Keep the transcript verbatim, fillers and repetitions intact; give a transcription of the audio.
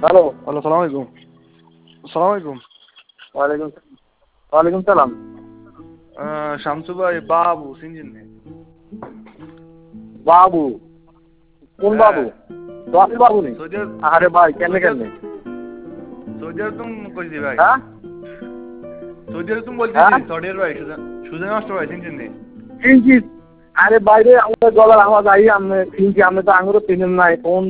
Hello hello, সালাম আলাইকুম। সালাম আলাইকুম। ওয়ালাইকুম ওয়ালাইকুম সালাম। শামসু ভাই, বাবু চিনছেন নি? বাবু? কোন বাবু? সোহাগ বাবু নি? Saudi Arab. আরে ভাই কেন কেন? সৌদি আরব তুমি কইছি ভাই। হ্যাঁ সৌদি আরব তুমি বলতেছি, হ্যাঁ সৌদি আরব ভাই, সুজন সুজন মাস্টার ভাই চিনছেন নি? চিনছি। আরে বাইরে আমাদের গলার আওয়াজ আই, আমি চিনছি। আপনি তো আঙুরও চিনেন নাই, কোন